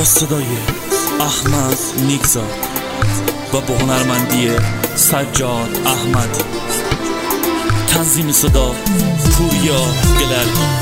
صدای احمد نیکزاد و با هنرمندی سجاد احمدی. تنظیم صدا پوریا گلرگی.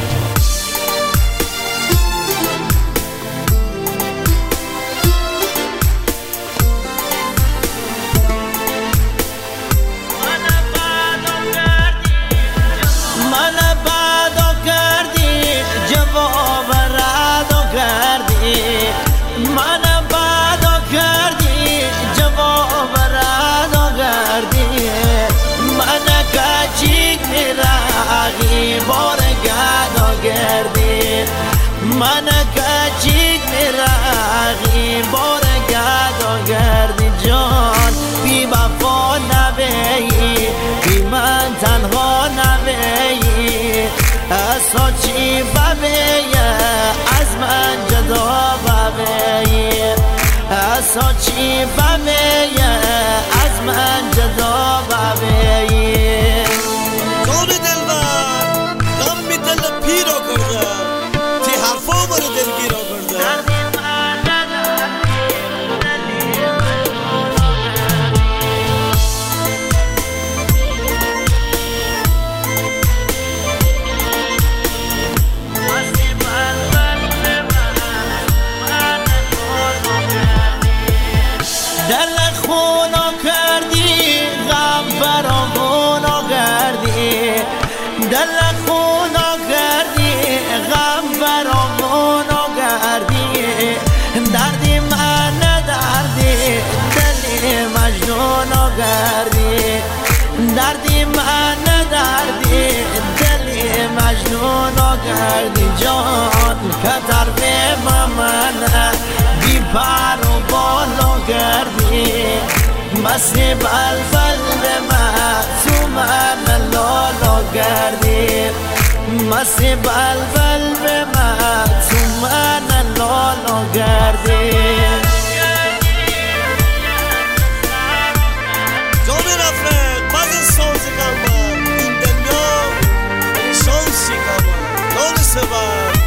من کچیک میرقی بار گدا گردی جان بی وفا نبیی بی من تنها نبیی اصلا چی ببیه از من جدا ببیی اصلا چی ببیه از من جدا ببیی جان دلبر دم می دل پیرا کرده حرفا برو دلگیرا کرده دل خونا کردی غم فراغونا کردی دل خونا کردی غم فراغونا کردی دردی من دردی دلی مجنونا کردی دردی من دردی دلی مجنونا کردی جان کتر به من بی پر و بالا کردی مسی بلبل به من تو من لالا کردی مسی بلبل به من تو من لالا کردی جان رفت بعد سازی کامن این دنیا شانسی کامن جان سبر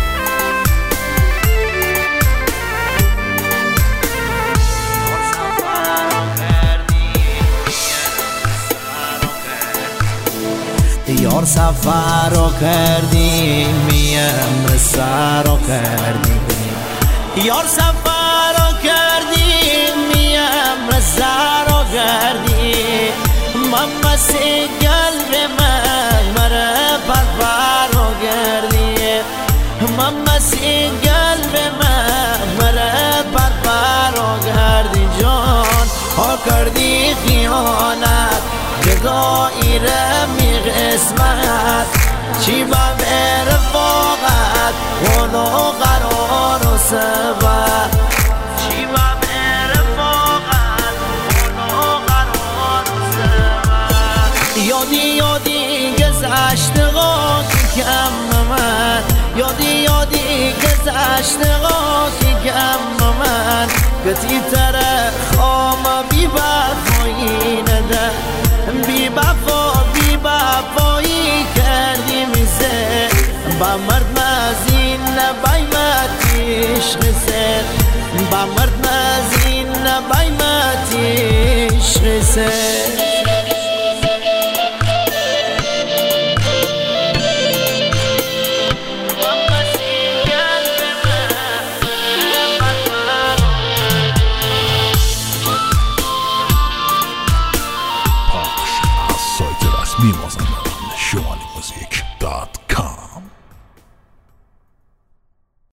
یار سفر رو کردی میم رسه رو کردی یار سفر رو کردی میم رسه رو کردی من مسی قلب من مره پرپر رو کردی من مسی قلب من مره پرپر رو کردی جان ها کردی خیانت جدایی رمی قسمت چی با رفاقت ولو قرار و سبت چی با رفاقت ولو قرار و سبت یادی گذشت غاکی کم من یادی گذشت غاکی کم من گتی تره خام بی برفایی نده بی وفایی کردی میزه با مرد مزین نبایمت عشق سر با مرد مزین نبایمت عشق سر سایت رسمی مازن